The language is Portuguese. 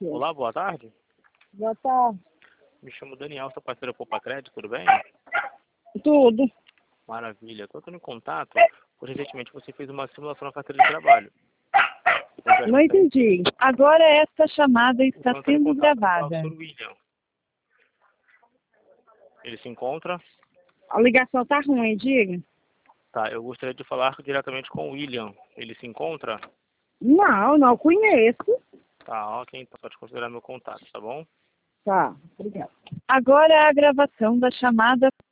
Olá, boa tarde. Boa tarde. Me chamo Daniel, sou parceiro Poupa Crédito, tudo bem? Tudo. Maravilha. Estou entrando em contato, porque recentemente você fez uma simulação na carteira de trabalho. Não entendi. Agora esta chamada está Estou entrando em sendo contato com o gravada. Sr. William. Ele se encontra? A ligação tá ruim, diga. Tá, eu gostaria de falar diretamente com o William. Ele se encontra? Não conheço. Tá, ok, então pode considerar meu contato, tá bom? Tá, obrigada. Agora a gravação da chamada